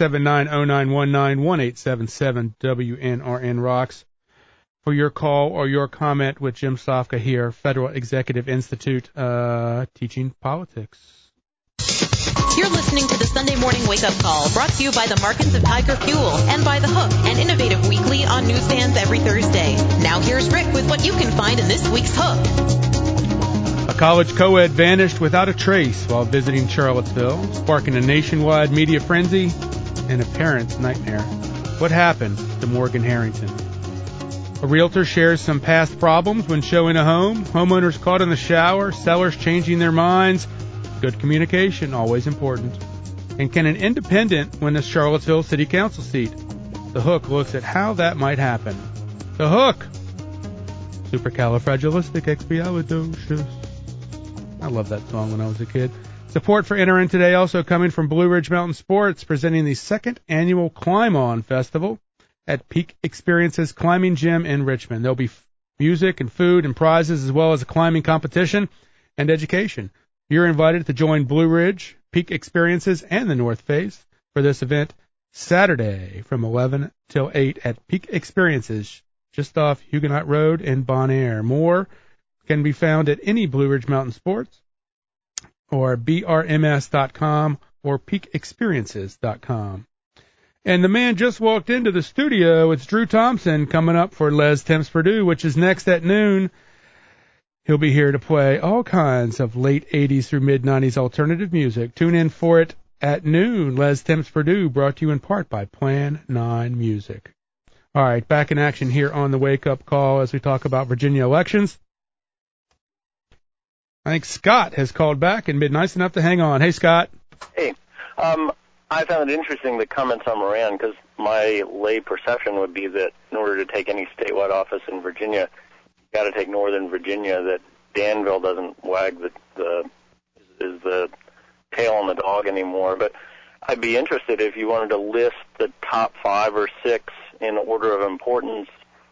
979-0919, 1-877-WNRN rocks for your call or your comment with Jim Sofka here, Federal Executive Institute, teaching politics. You're listening to the Sunday Morning Wake Up Call, brought to you by the Markins of Tiger Fuel and by The Hook, an innovative weekly on newsstands every Thursday. Now here's Rick with what you can find in this week's Hook. A college co-ed vanished without a trace while visiting Charlottesville, sparking a nationwide media frenzy and a parent's nightmare. What happened to Morgan Harrington? A realtor shares some past problems when showing a home, homeowners caught in the shower, sellers changing their minds. Good communication, always important. And can an independent win a Charlottesville City Council seat? The Hook looks at how that might happen. The Hook! Supercalifragilisticexpialidocious. I loved that song when I was a kid. Support for NRN today also coming from Blue Ridge Mountain Sports, presenting the second annual Climb On Festival at Peak Experiences Climbing Gym in Richmond. There'll be music and food and prizes, as well as a climbing competition and education. You're invited to join Blue Ridge, Peak Experiences, and the North Face for this event Saturday from 11 till 8 at Peak Experiences, just off Huguenot Road in Bon Air. More can be found at any Blue Ridge Mountain Sports or brms.com or peakexperiences.com. And the man just walked into the studio. It's Drew Thompson coming up for Les Temps Purdue, which is next at noon. He'll be here to play all kinds of late 80s through mid-90s alternative music. Tune in for it at noon. Les Temps Purdue, brought to you in part by Plan 9 Music. All right, back in action here on the Wake Up Call as we talk about Virginia elections. I think Scott has called back and been nice enough to hang on. Hey, Scott. Hey. I found it interesting, the comments on Moran, because my lay perception would be that in order to take any statewide office in Virginia, you've got to take Northern Virginia, that Danville doesn't wag the tail on the dog anymore. But I'd be interested if you wanted to list the top 5 or 6 in order of importance,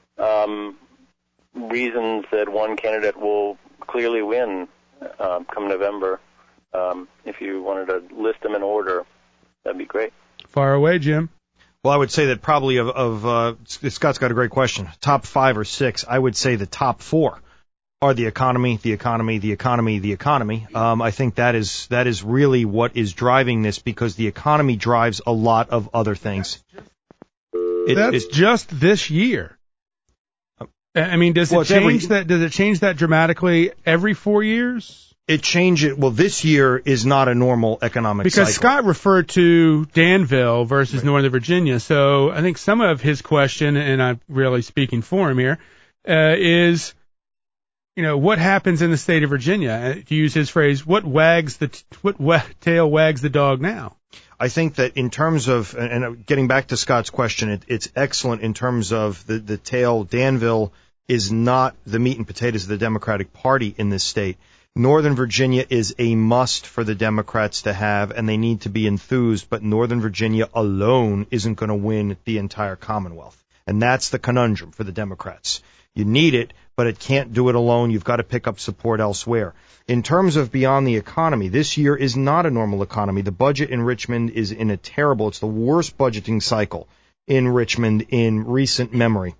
reasons that one candidate will clearly win come November. If you wanted to list them in order, that'd be great. Fire away, Jim. Well, I would say that probably Scott's got a great question. Top 5 or 6, I would say the top 4 are the economy, the economy, the economy, the economy. I think that is really what is driving this, because the economy drives a lot of other things. That's just this year. I mean, does it change that dramatically every 4 years? It changes. Well, this year is not a normal economic cycle. Because Scott referred to Danville versus Northern Virginia, so I think some of his question, and I'm really speaking for him here, is, what happens in the state of Virginia? To use his phrase, what tail wags the dog now? I think that in terms of, and getting back to Scott's question, it's excellent in terms of the tail. Danville is not the meat and potatoes of the Democratic Party in this state. Northern Virginia is a must for the Democrats to have, and they need to be enthused, but Northern Virginia alone isn't going to win the entire Commonwealth. And that's the conundrum for the Democrats. You need it, but it can't do it alone. You've got to pick up support elsewhere. In terms of beyond the economy, this year is not a normal economy. The budget in Richmond is it's the worst budgeting cycle in Richmond in recent memory.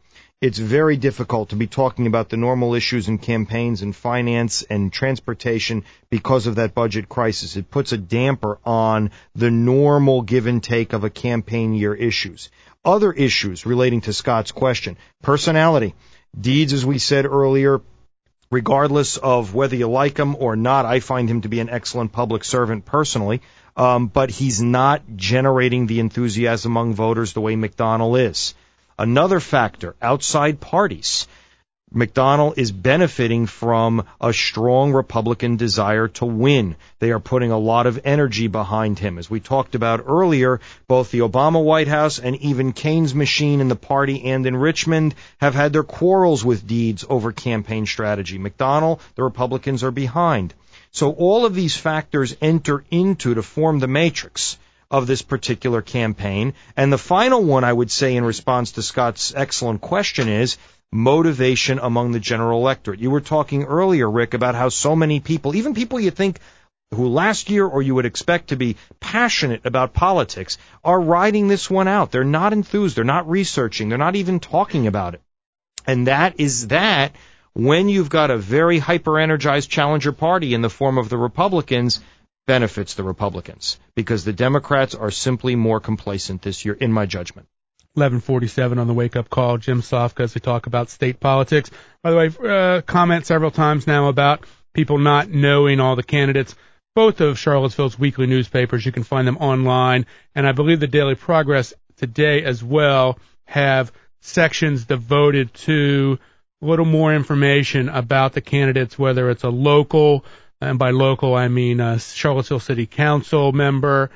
it's very difficult to be talking about the normal issues in campaigns and finance and transportation because of that budget crisis. It puts a damper on the normal give and take of a campaign year issues. Other issues relating to Scott's question: personality. Deeds, as we said earlier, regardless of whether you like him or not, I find him to be an excellent public servant personally, but he's not generating the enthusiasm among voters the way McDonnell is. Another factor, outside parties. McDonnell is benefiting from a strong Republican desire to win. They are putting a lot of energy behind him. As we talked about earlier, both the Obama White House and even Kane's machine in the party and in Richmond have had their quarrels with Deeds over campaign strategy. McDonnell, the Republicans are behind. So all of these factors enter into to form the matrix of this particular campaign. And the final one I would say in response to Scott's excellent question is motivation among the general electorate. You were talking earlier, Rick, about how so many people, even people you think who last year or you would expect to be passionate about politics, are riding this one out. They're not enthused. They're not researching. They're not even talking about it. And that is that when you've got a very hyper-energized challenger party in the form of the Republicans, benefits the Republicans because the Democrats are simply more complacent this year, in my judgment. 11:47 on the wake-up call. Jim Sofka as we talk about state politics. By the way, comment several times now about people not knowing all the candidates. Both of Charlottesville's weekly newspapers, you can find them online, and I believe the Daily Progress today as well have sections devoted to a little more information about the candidates, whether it's a local, and by local I mean a Charlottesville City Council member,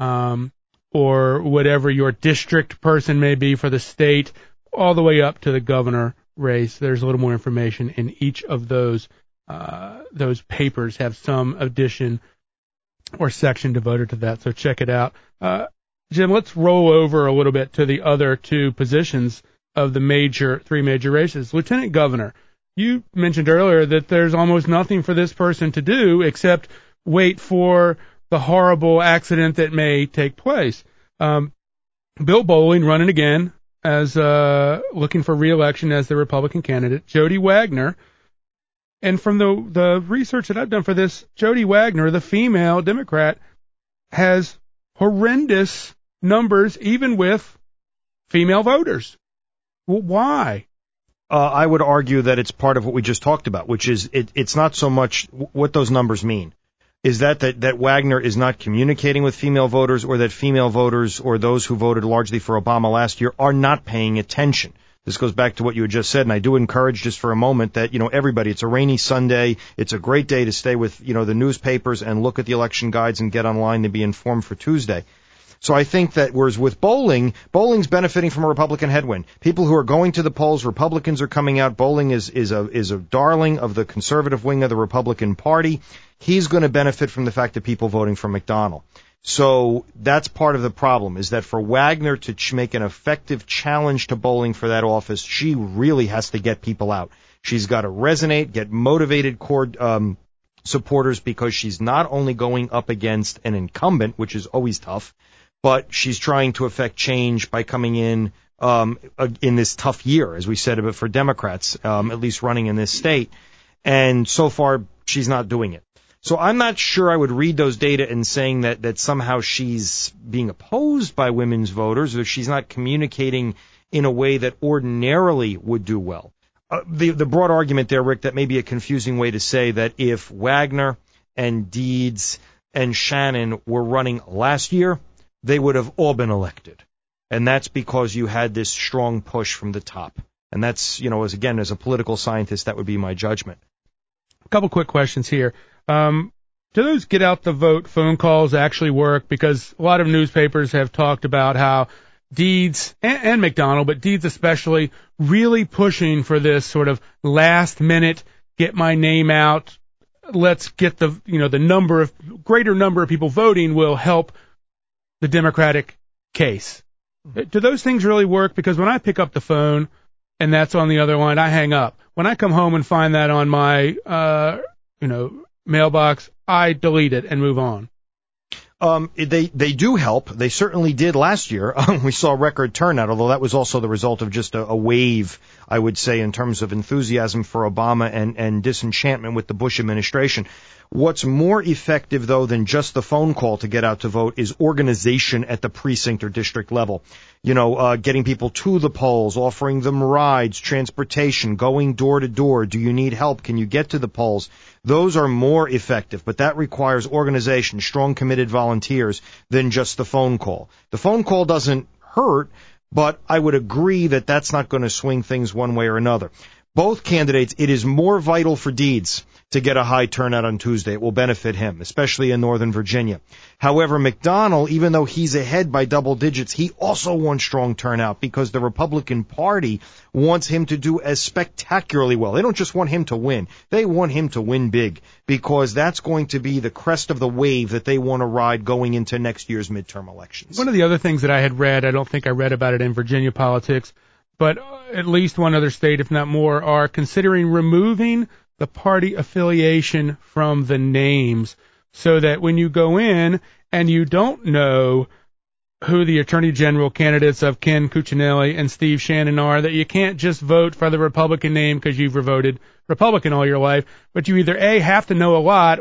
or whatever your district person may be for the state, all the way up to the governor race. There's a little more information in each of those papers have some edition or section devoted to that, so check it out. Jim, let's roll over a little bit to the other two positions of the three major races. Lieutenant governor, you mentioned earlier that there's almost nothing for this person to do except wait for the horrible accident that may take place. Bill Bolling running again as looking for re-election as the Republican candidate. Jody Wagner, and from the research that I've done for this, Jody Wagner, the female Democrat, has horrendous numbers even with female voters. Well, why? I would argue that it's part of what we just talked about, which is it's not so much what those numbers mean. Is that Wagner is not communicating with female voters, or that female voters or those who voted largely for Obama last year are not paying attention. This goes back to what you had just said, and I do encourage just for a moment that, everybody, it's a rainy Sunday. It's a great day to stay with, the newspapers and look at the election guides and get online to be informed for Tuesday. So I think that whereas with Boling's benefiting from a Republican headwind. People who are going to the polls, Republicans are coming out. Bolling is a darling of the conservative wing of the Republican Party. He's going to benefit from the fact that people voting for McDonnell. So that's part of the problem, is that for Wagner to make an effective challenge to Bolling for that office, she really has to get people out. She's got to resonate, get motivated core supporters, because she's not only going up against an incumbent, which is always tough, but she's trying to affect change by coming in this tough year, as we said, for Democrats, at least running in this state. And so far, she's not doing it. So I'm not sure I would read those data and saying that somehow she's being opposed by women's voters, or she's not communicating in a way that ordinarily would do well. The broad argument there, Rick, that may be a confusing way to say that if Wagner and Deeds and Shannon were running last year, they would have all been elected. And that's because you had this strong push from the top. And that's, as a political scientist, that would be my judgment. A couple quick questions here. Do those get out the vote phone calls actually work? Because a lot of newspapers have talked about how Deeds and McDonnell, but Deeds especially, really pushing for this sort of last minute, get my name out, let's get the greater number of people voting will help the Democratic case. Do those things really work? Because when I pick up the phone and that's on the other line, I hang up. When I come home and find that on my, mailbox, I delete it and move on. They do help. They certainly did last year. We saw record turnout, although that was also the result of just a wave, I would say, in terms of enthusiasm for Obama and disenchantment with the Bush administration. What's more effective, though, than just the phone call to get out to vote is organization at the precinct or district level. Getting people to the polls, offering them rides, transportation, going door to door. Do you need help? Can you get to the polls? Those are more effective, but that requires organization, strong, committed volunteers than just the phone call. The phone call doesn't hurt, but I would agree that that's not going to swing things one way or another. Both candidates, it is more vital for Deeds to get a high turnout on Tuesday. It will benefit him, especially in Northern Virginia. However, McDonnell, even though he's ahead by double digits, he also wants strong turnout because the Republican Party wants him to do as spectacularly well. They don't just want him to win. They want him to win big because that's going to be the crest of the wave that they want to ride going into next year's midterm elections. One of the other things that I had read, I don't think I read about it in Virginia politics, but at least one other state, if not more, are considering removing the party affiliation from the names so that when you go in and you don't know who the Attorney General candidates of Ken Cuccinelli and Steve Shannon are, that you can't just vote for the Republican name because you've voted Republican all your life, but you either A, have to know a lot,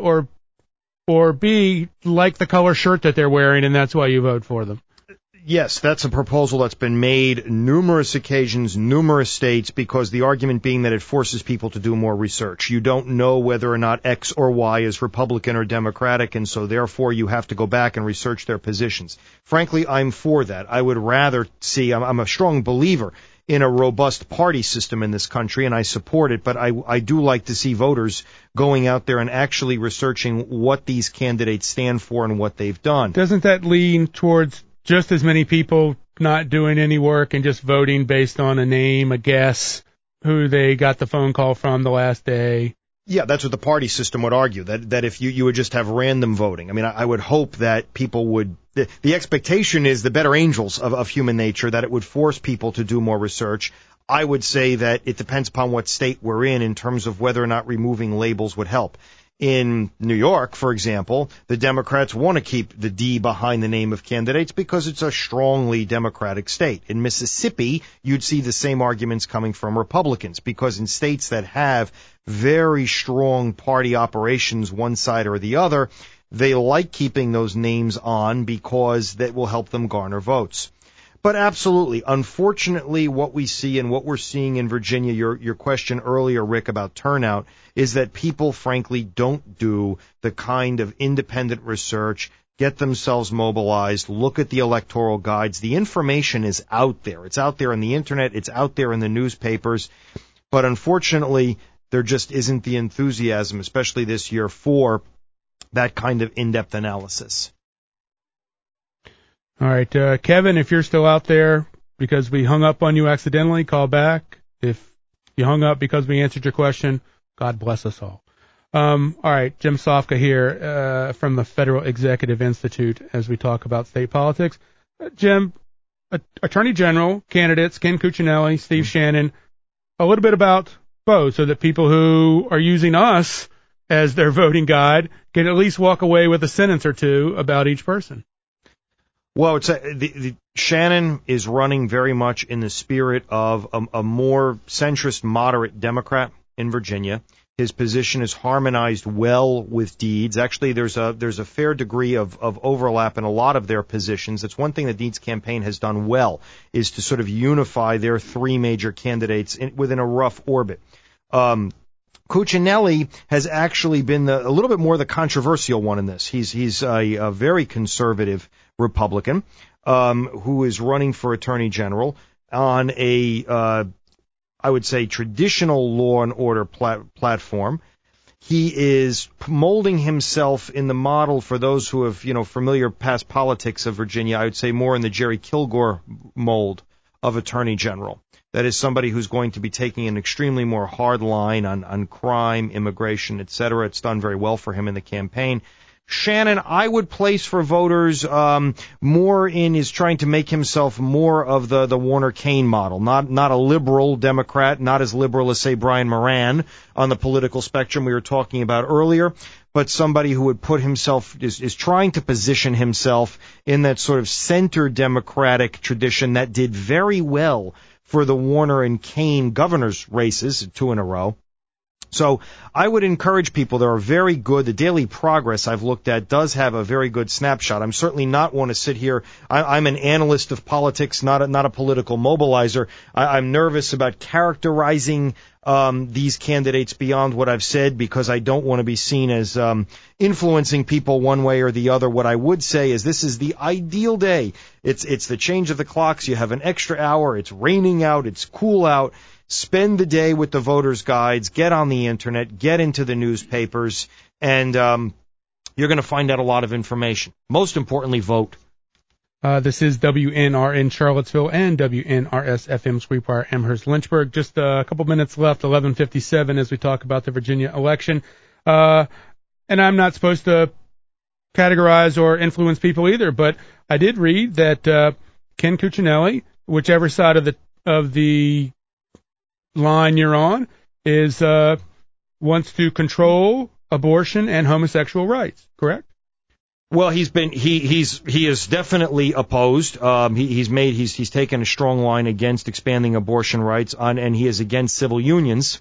or B, like the color shirt that they're wearing, and that's why you vote for them. Yes, that's a proposal that's been made numerous occasions, numerous states, because the argument being that it forces people to do more research. You don't know whether or not X or Y is Republican or Democratic, and so therefore you have to go back and research their positions. Frankly, I'm for that. I would rather see, I'm a strong believer in a robust party system in this country, and I support it, but I do like to see voters going out there and actually researching what these candidates stand for and what they've done. Doesn't that lean towards just as many people not doing any work and just voting based on a name, a guess, who they got the phone call from the last day? Yeah, that's what the party system would argue, that if you would just have random voting. I mean, I would hope that people would, the expectation is the better angels of human nature, that it would force people to do more research. I would say that it depends upon what state we're in terms of whether or not removing labels would help. In New York, for example, the Democrats want to keep the D behind the name of candidates because it's a strongly Democratic state. In Mississippi, you'd see the same arguments coming from Republicans because in states that have very strong party operations, one side or the other, they like keeping those names on because that will help them garner votes. But absolutely, unfortunately, what we see and what we're seeing in Virginia, your question earlier, Rick, about turnout, is that people, frankly, don't do the kind of independent research, get themselves mobilized, look at the electoral guides. The information is out there. It's out there on the Internet. It's out there in the newspapers. But unfortunately, there just isn't the enthusiasm, especially this year, for that kind of in-depth analysis. All right, Kevin, if you're still out there because we hung up on you accidentally, call back. If you hung up because we answered your question, God bless us all. All right, Jim Sofka here from the Federal Executive Institute as we talk about state politics. Jim, Attorney General candidates, Ken Cuccinelli, Steve Shannon, a little bit about both so that people who are using us as their voting guide can at least walk away with a sentence or two about each person. Well, the Shannon is running very much in the spirit of a more centrist, moderate Democrat in Virginia. His position is harmonized well with Deeds. Actually, there's a fair degree of overlap in a lot of their positions. It's one thing that Deeds' campaign has done well, is to sort of unify their three major candidates within a rough orbit. Cuccinelli has actually been a little bit more the controversial one in this. He's a very conservative Republican who is running for Attorney General on a I would say traditional law and order platform. He is molding himself in the model for those who have familiar past politics of Virginia. I would say more in the Jerry Kilgore mold of Attorney General. That is somebody who's going to be taking an extremely more hard line on crime, immigration, etc. It's done very well for him in the campaign. Shannon, I would place for voters more in is trying to make himself more of the Warner Cain model, not a liberal Democrat, not as liberal as, say, Brian Moran on the political spectrum we were talking about earlier, but somebody who would put himself, is trying to position himself in that sort of center Democratic tradition that did very well for the Warner and Kane governor's races, 2 in a row. So I would encourage people that are very good. The Daily Progress I've looked at does have a very good snapshot. I'm certainly not one to sit here. I'm an analyst of politics, not a political mobilizer. I'm nervous about characterizing these candidates beyond what I've said because I don't want to be seen as influencing people one way or the other. What I would say is this is the ideal day. It's the change of the clocks. You have an extra hour. It's raining out. It's cool out. Spend the day with the voters' guides, get on the internet, get into the newspapers, and you're going to find out a lot of information. Most importantly, vote. This is WNRN Charlottesville and WNRS-FM Sweetwater Amherst Lynchburg. Just a couple minutes left, 11:57, as we talk about the Virginia election. And I'm not supposed to categorize or influence people either, but I did read that Ken Cuccinelli, whichever side of the line you're on, is wants to control abortion and homosexual rights, correct? Well, he is definitely opposed. He's taken a strong line against expanding abortion rights and he is against civil unions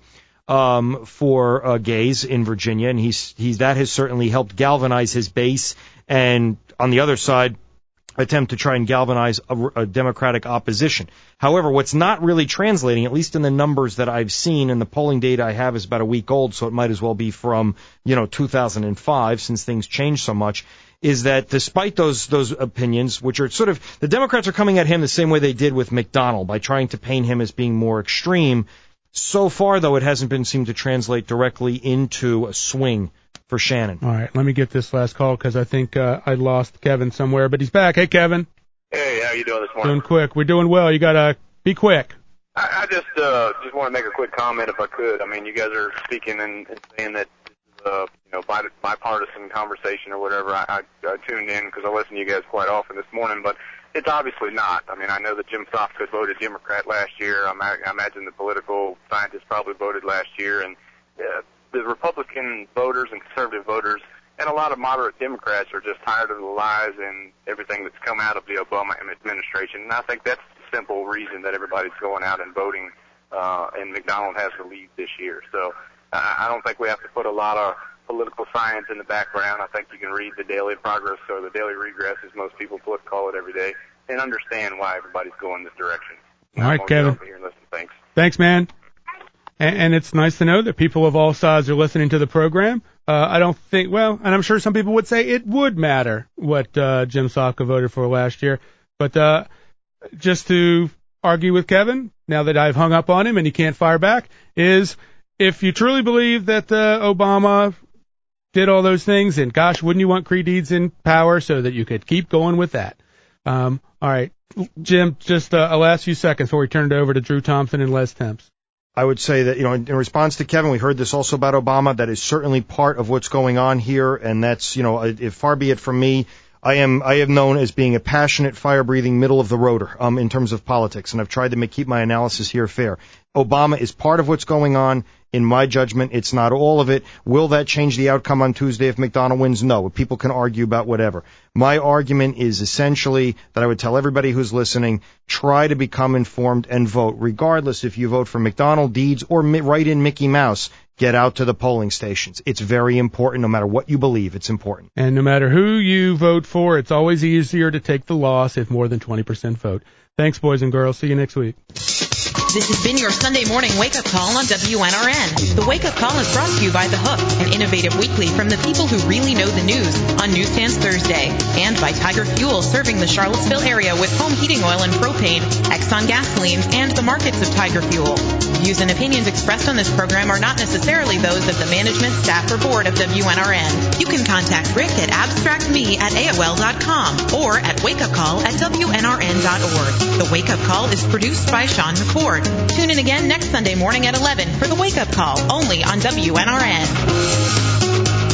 for gays in Virginia, and that has certainly helped galvanize his base, and on the other side attempt to try and galvanize a Democratic opposition. However, what's not really translating, at least in the numbers that I've seen, and the polling data I have is about a week old, so it might as well be from 2005, since things changed so much, is that despite those opinions, which are sort of, the Democrats are coming at him the same way they did with McDonnell, by trying to paint him as being more extreme. So far, though, it hasn't been seemed to translate directly into a swing for Shannon. All right, let me get this last call because I think I lost Kevin somewhere, but he's back. Hey, Kevin. Hey, how you doing this morning? Doing quick. We're doing well. You got to be quick. I just want to make a quick comment if I could. I mean, you guys are speaking and saying that this is bipartisan conversation or whatever. I tuned in because I listen to you guys quite often this morning, but it's obviously not. I mean, I know that Jim Sofka voted Democrat last year. I imagine the political scientists probably voted last year, and the Republican voters and conservative voters and a lot of moderate Democrats are just tired of the lies and everything that's come out of the Obama administration. And I think that's the simple reason that everybody's going out and voting, and McDonald has the lead this year. So I don't think we have to put a lot of political science in the background. I think you can read the Daily Progress or the Daily Regress, as most people call it every day, and understand why everybody's going this direction. All right, Kevin. Here and listen. Thanks. Thanks, man. And it's nice to know that people of all sides are listening to the program. I don't think, and I'm sure some people would say it would matter what Jim Sofka voted for last year. But just to argue with Kevin, now that I've hung up on him and he can't fire back, is if you truly believe that Obama did all those things, and gosh, wouldn't you want Creed Deeds in power so that you could keep going with that? All right, Jim, just a last few seconds before we turn it over to Drew Thompson and Les Temps. I would say that, in response to Kevin, we heard this also about Obama. That is certainly part of what's going on here, and that's, if far be it from me. I am known as being a passionate, fire-breathing, middle-of-the-roader in terms of politics, and I've tried to keep my analysis here fair. Obama is part of what's going on. In my judgment, it's not all of it. Will that change the outcome on Tuesday if McDonnell wins? No. People can argue about whatever. My argument is essentially that I would tell everybody who's listening, try to become informed and vote, regardless if you vote for McDonnell, Deeds, or write in Mickey Mouse. Get out to the polling stations. It's very important, no matter what you believe. It's important. And no matter who you vote for, it's always easier to take the loss if more than 20% vote. Thanks, boys and girls. See you next week. This has been your Sunday morning wake-up call on WNRN. The wake-up call is brought to you by The Hook, an innovative weekly from the people who really know the news on Newsstands Thursday, and by Tiger Fuel, serving the Charlottesville area with home heating oil and propane, Exxon gasolines, and the markets of Tiger Fuel. Views and opinions expressed on this program are not necessarily those of the management, staff, or board of WNRN. You can contact Rick at abstractme@AOL.com or at wakeupcall@WNRN.org. The wake-up call is produced by Sean McCord. Tune in again next Sunday morning at 11 for the wake-up call, only on WNRN.